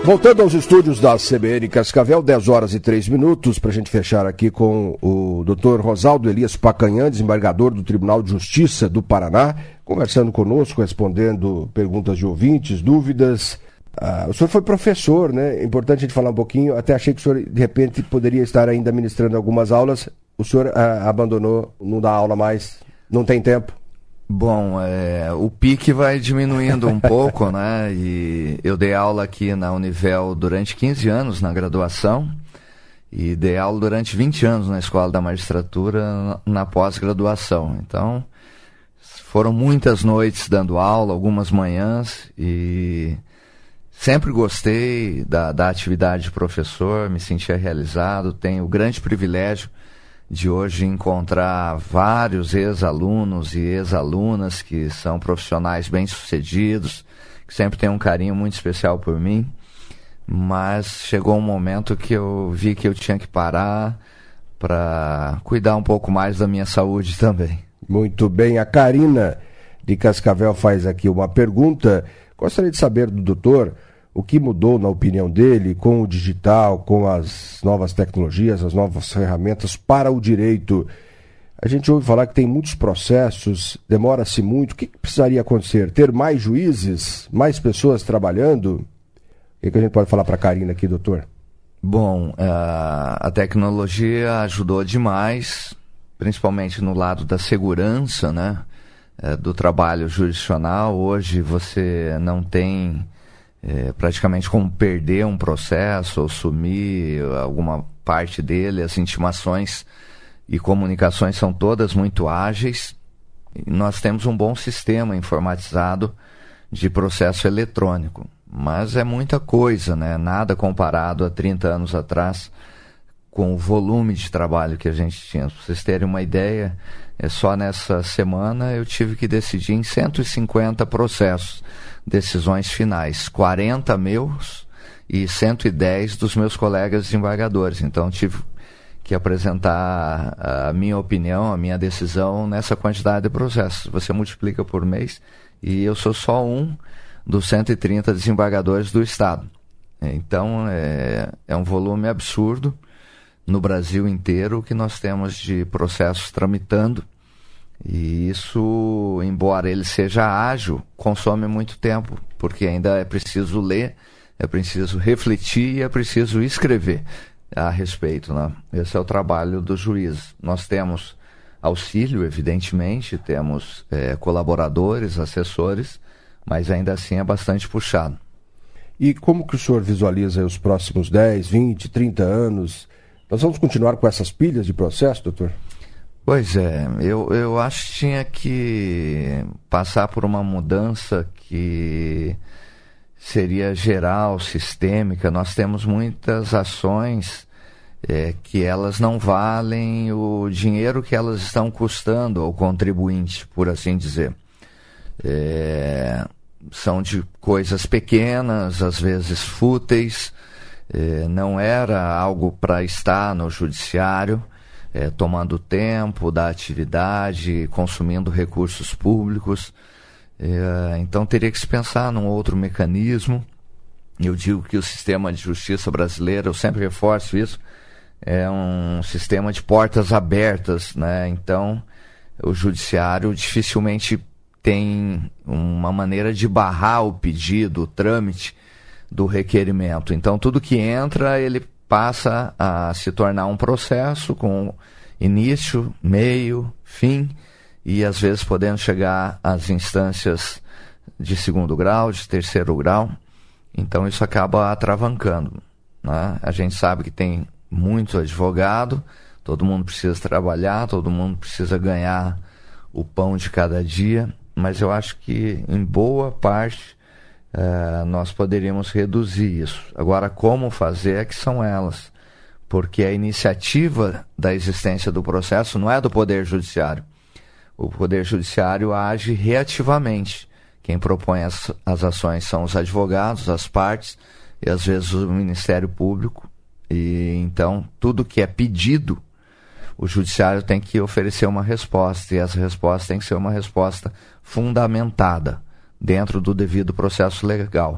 Voltando aos estúdios da CBN Cascavel, 10 horas e 3 minutos, para a gente fechar aqui com o Dr. Rosaldo Elias Pacanhã, desembargador do Tribunal de Justiça do Paraná, conversando conosco, respondendo perguntas de ouvintes, dúvidas. O senhor foi professor, né? É importante a gente falar um pouquinho. Até achei que o senhor, de repente, poderia estar ainda ministrando algumas aulas. O senhor abandonou, não dá aula mais, não tem tempo? Bom, o pique vai diminuindo um pouco, né? E eu dei aula aqui na Univel durante 15 anos na graduação e dei aula durante 20 anos na Escola da Magistratura na pós-graduação. Então, foram muitas noites dando aula, algumas manhãs, e sempre gostei da atividade de professor, me sentia realizado, tenho o grande privilégio de hoje encontrar vários ex-alunos e ex-alunas que são profissionais bem-sucedidos, que sempre têm um carinho muito especial por mim, mas chegou um momento que eu vi que eu tinha que parar para cuidar um pouco mais da minha saúde também. Muito bem, a Karina de Cascavel faz aqui uma pergunta. Gostaria de saber do doutor o que mudou, na opinião dele, com o digital, com as novas tecnologias, as novas ferramentas para o direito. A gente ouve falar que tem muitos processos, demora-se muito. O que precisaria acontecer? Ter mais juízes, mais pessoas trabalhando? O que a gente pode falar para a Karina aqui, doutor? Bom, a tecnologia ajudou demais, principalmente no lado da segurança, né? Do trabalho jurisdicional. Hoje você não tem praticamente como perder um processo ou sumir alguma parte dele. As intimações e comunicações são todas muito ágeis. E nós temos um bom sistema informatizado de processo eletrônico, mas é muita coisa, né? Nada comparado a 30 anos atrás com o volume de trabalho que a gente tinha. Para vocês terem uma ideia, só nessa semana eu tive que decidir em 150 processos, decisões finais, 40 meus e 110 dos meus colegas desembargadores. Então tive que apresentar a minha opinião, a minha decisão nessa quantidade de processos. Você multiplica por mês e eu sou só um dos 130 desembargadores do Estado. Então é um volume absurdo no Brasil inteiro que nós temos de processos tramitando. E isso, embora ele seja ágil, consome muito tempo, porque ainda é preciso ler, é preciso refletir e é preciso escrever a respeito, né? Esse é o trabalho do juiz. Nós temos auxílio, evidentemente, temos colaboradores, assessores, mas ainda assim é bastante puxado. E como que o senhor visualiza os próximos 10, 20, 30 anos? Nós vamos continuar com essas pilhas de processo, doutor? Pois é, eu acho que tinha que passar por uma mudança que seria geral, sistêmica. Nós temos muitas ações que elas não valem o dinheiro que elas estão custando ao contribuinte, por assim dizer. São de coisas pequenas, às vezes fúteis, não era algo para estar no judiciário, tomando tempo da atividade, consumindo recursos públicos. Então teria que se pensar num outro mecanismo. Eu digo que o sistema de justiça brasileiro, eu sempre reforço isso, é um sistema de portas abertas, né? Então o judiciário dificilmente tem uma maneira de barrar o pedido, o trâmite do requerimento. Então tudo que entra, ele passa a se tornar um processo com início, meio, fim, e às vezes podendo chegar às instâncias de segundo grau, de terceiro grau. Então isso acaba atravancando, né? A gente sabe que tem muito advogado, todo mundo precisa trabalhar, todo mundo precisa ganhar o pão de cada dia, mas eu acho que em boa parte nós poderíamos reduzir isso. Agora, como fazer é que são elas, porque a iniciativa da existência do processo não é do Poder Judiciário. O Poder Judiciário age reativamente. Quem propõe as ações são os advogados, as partes e às vezes o Ministério Público. E então tudo que é pedido, o Judiciário tem que oferecer uma resposta, e essa resposta tem que ser uma resposta fundamentada dentro do devido processo legal.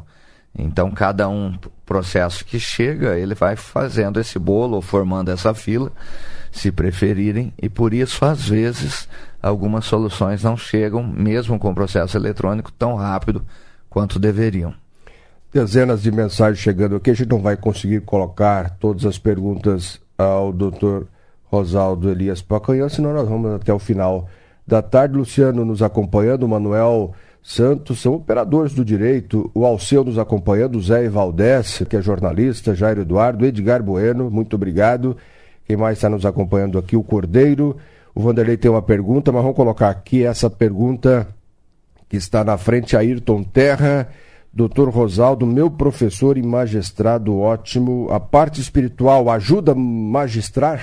Então, cada processo que chega, ele vai fazendo esse bolo ou formando essa fila, se preferirem, e por isso, às vezes, algumas soluções não chegam, mesmo com o processo eletrônico, tão rápido quanto deveriam. Dezenas de mensagens chegando aqui, a gente não vai conseguir colocar todas as perguntas ao Dr. Rosaldo Elias Pacanhã, senão nós vamos até o final da tarde. Luciano nos acompanhando, o Manuel Santos, são operadores do direito, o Alceu nos acompanhando, o Zé Valdés, que é jornalista, Jairo Eduardo, Edgar Bueno, muito obrigado. Quem mais está nos acompanhando aqui? O Cordeiro. O Vanderlei tem uma pergunta, mas vamos colocar aqui essa pergunta que está na frente, Ayrton Terra. Doutor Rosaldo, meu professor e magistrado ótimo, a parte espiritual ajuda a magistrar?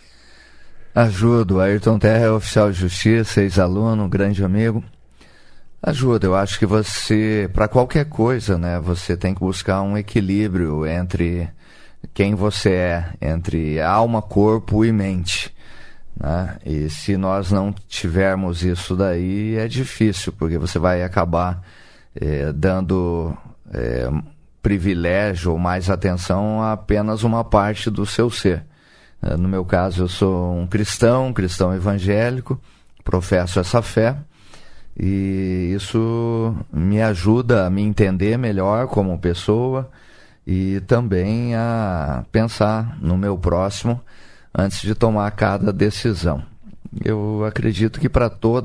Ajudo. Ayrton Terra é oficial de justiça, ex-aluno, grande amigo. Ajuda. Eu acho que você, para qualquer coisa, né, você tem que buscar um equilíbrio entre quem você é, entre alma, corpo e mente, né? E se nós não tivermos isso daí, é difícil, porque você vai acabar dando privilégio ou mais atenção a apenas uma parte do seu ser. No meu caso, eu sou um cristão evangélico, professo essa fé, e isso me ajuda a me entender melhor como pessoa e também a pensar no meu próximo antes de tomar cada decisão. Eu acredito que para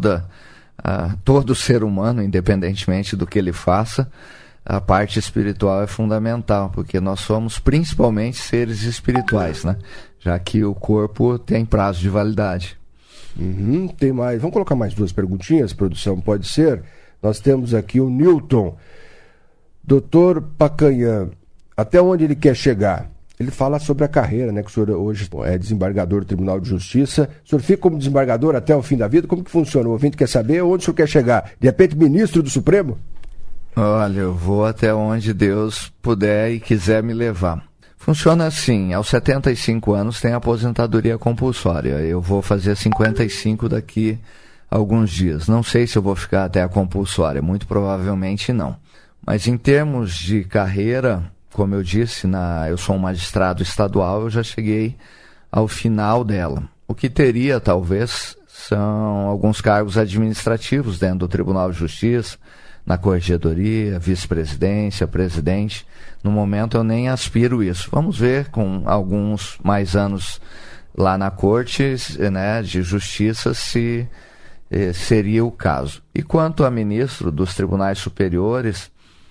todo ser humano, independentemente do que ele faça, a parte espiritual é fundamental, porque nós somos principalmente seres espirituais, né? Já que o corpo tem prazo de validade. Tem mais. Vamos colocar mais duas perguntinhas, produção, pode ser? Nós temos aqui o Newton. Doutor Pacanhã, até onde ele quer chegar? Ele fala sobre a carreira, né? Que o senhor hoje é desembargador do Tribunal de Justiça. O senhor fica como desembargador até o fim da vida? Como que funciona? O ouvinte quer saber onde o senhor quer chegar. De repente, ministro do Supremo? Olha, eu vou até onde Deus puder e quiser me levar. Funciona assim, aos 75 anos tem aposentadoria compulsória. Eu vou fazer 55 daqui a alguns dias. Não sei se eu vou ficar até a compulsória, muito provavelmente não. Mas em termos de carreira, como eu disse, eu sou um magistrado estadual, eu já cheguei ao final dela. O que teria, talvez, são alguns cargos administrativos dentro do Tribunal de Justiça, na corregedoria, vice-presidência, presidente. No momento eu nem aspiro isso. Vamos ver com alguns mais anos lá na Corte, né, de Justiça se seria o caso. E quanto a ministro dos Tribunais Superiores,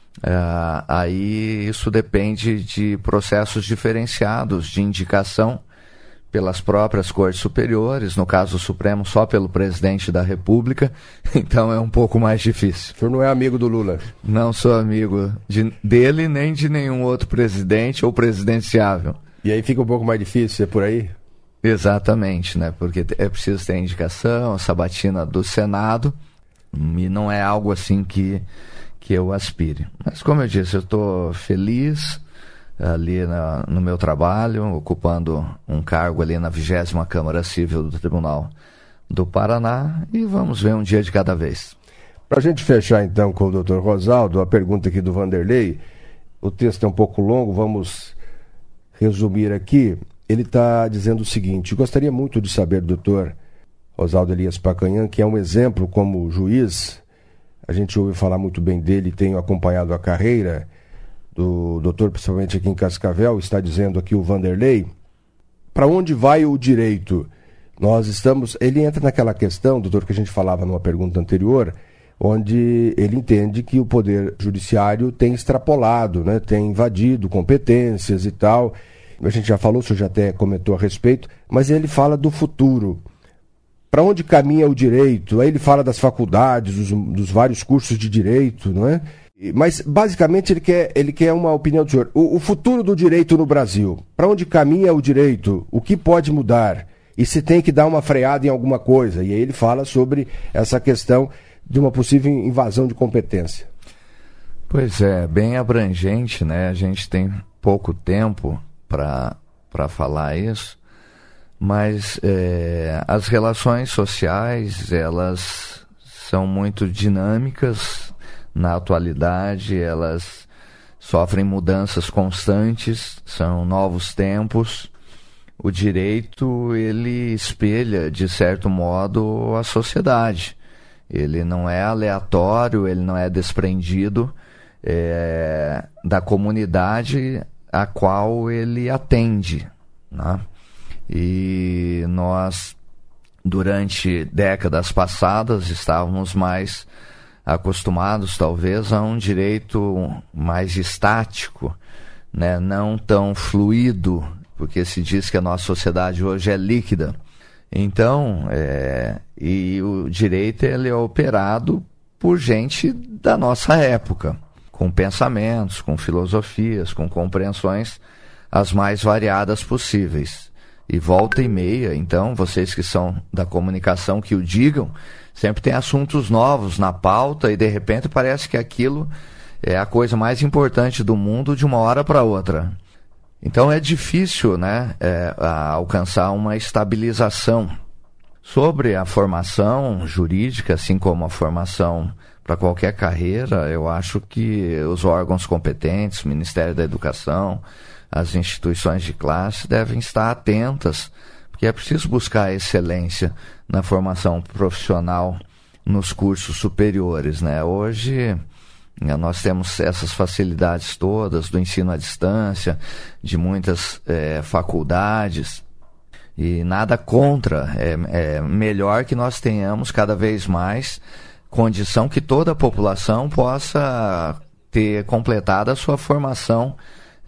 aí isso depende de processos diferenciados de indicação pelas próprias Cortes Superiores, no caso do Supremo só pelo presidente da República, então é um pouco mais difícil. O senhor não é amigo do Lula? Não sou amigo dele nem de nenhum outro presidente ou presidenciável. E aí fica um pouco mais difícil, é por aí? Exatamente, né? Porque é preciso ter indicação, a sabatina do Senado, e não é algo assim que eu aspire. Mas como eu disse, eu estou feliz ali no meu trabalho, ocupando um cargo ali na 20ª Câmara Civil do Tribunal do Paraná, e vamos ver um dia de cada vez. Para a gente fechar então com o Dr. Rosaldo, a pergunta aqui do Vanderlei, o texto é um pouco longo, vamos resumir aqui. Ele está dizendo o seguinte: gostaria muito de saber do Dr. Rosaldo Elias Pacanhã, que é um exemplo como juiz, a gente ouve falar muito bem dele, tenho acompanhado a carreira do doutor, principalmente aqui em Cascavel, está dizendo aqui o Vanderlei, para onde vai o direito? Ele entra naquela questão, doutor, que a gente falava numa pergunta anterior, onde ele entende que o Poder Judiciário tem extrapolado, né, tem invadido competências e tal. A gente já falou, o senhor já até comentou a respeito, mas ele fala do futuro. Para onde caminha o direito? Aí ele fala das faculdades, dos vários cursos de direito, não é? Mas, basicamente, ele quer uma opinião do senhor. O futuro do direito no Brasil, para onde caminha o direito? O que pode mudar? E se tem que dar uma freada em alguma coisa? E aí ele fala sobre essa questão de uma possível invasão de competência. Pois é, bem abrangente, né? A gente tem pouco tempo para falar isso, mas as relações sociais, elas são muito dinâmicas na atualidade, elas sofrem mudanças constantes, são novos tempos. O direito, ele espelha, de certo modo, a sociedade. Ele não é aleatório, ele não é desprendido da comunidade a qual ele atende, né? E nós, durante décadas passadas, estávamos mais acostumados, talvez, a um direito mais estático, né? Não tão fluido, porque se diz que a nossa sociedade hoje é líquida. Então, e o direito, ele é operado por gente da nossa época, com pensamentos, com filosofias, com compreensões as mais variadas possíveis. E volta e meia, então, vocês que são da comunicação que o digam, sempre tem assuntos novos na pauta e de repente parece que aquilo é a coisa mais importante do mundo de uma hora para outra. Então é difícil, né, alcançar uma estabilização. Sobre a formação jurídica, assim como a formação para qualquer carreira, eu acho que os órgãos competentes, o Ministério da Educação, as instituições de classe devem estar atentas, porque é preciso buscar a excelência na formação profissional nos cursos superiores, né? Hoje nós temos essas facilidades todas do ensino à distância, de muitas faculdades, e nada contra, é melhor que nós tenhamos cada vez mais condição que toda a população possa ter completado a sua formação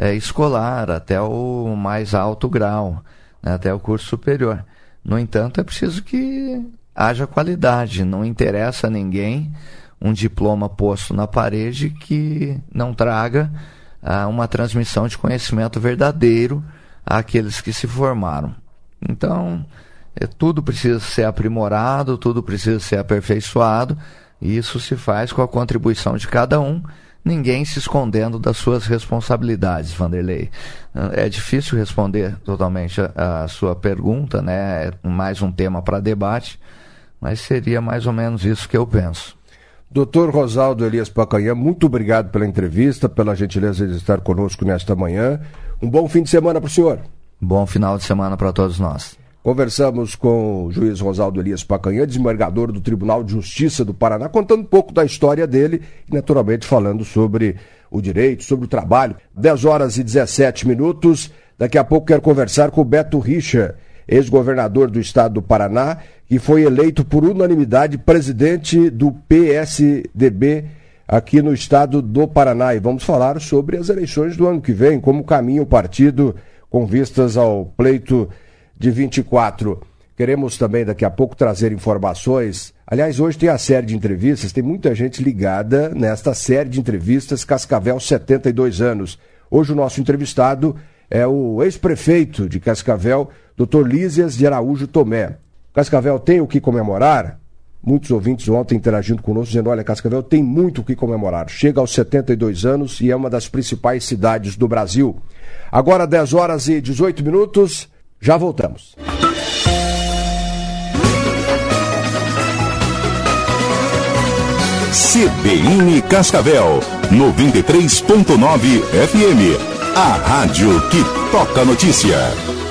escolar até o mais alto grau, né, até o curso superior. No entanto, é preciso que haja qualidade. Não interessa a ninguém um diploma posto na parede que não traga uma transmissão de conhecimento verdadeiro àqueles que se formaram. Então, tudo precisa ser aprimorado, tudo precisa ser aperfeiçoado, e isso se faz com a contribuição de cada um, ninguém se escondendo das suas responsabilidades, Vanderlei. É difícil responder totalmente a sua pergunta, né? É mais um tema para debate, mas seria mais ou menos isso que eu penso. Dr. Rosaldo Elias Pacanhã, muito obrigado pela entrevista, pela gentileza de estar conosco nesta manhã. Um bom fim de semana para o senhor. Bom final de semana para todos nós. Conversamos com o juiz Rosaldo Elias Pacanhã, desembargador do Tribunal de Justiça do Paraná, contando um pouco da história dele e, naturalmente, falando sobre o direito, sobre o trabalho. 10h17. Daqui a pouco quero conversar com o Beto Richa, ex-governador do estado do Paraná, que foi eleito por unanimidade presidente do PSDB aqui no estado do Paraná. E vamos falar sobre as eleições do ano que vem, como caminha o partido com vistas ao pleito de 24. Queremos também daqui a pouco trazer informações. Aliás, hoje tem a série de entrevistas, tem muita gente ligada nesta série de entrevistas Cascavel 72 anos. Hoje o nosso entrevistado é o ex-prefeito de Cascavel, Dr. Lísias de Araújo Tomé. Cascavel tem o que comemorar? Muitos ouvintes ontem interagindo conosco, dizendo, olha, Cascavel tem muito o que comemorar. Chega aos 72 anos e é uma das principais cidades do Brasil. Agora 10h18, já voltamos. CBN Cascavel, 93.9 FM, a rádio que toca notícia.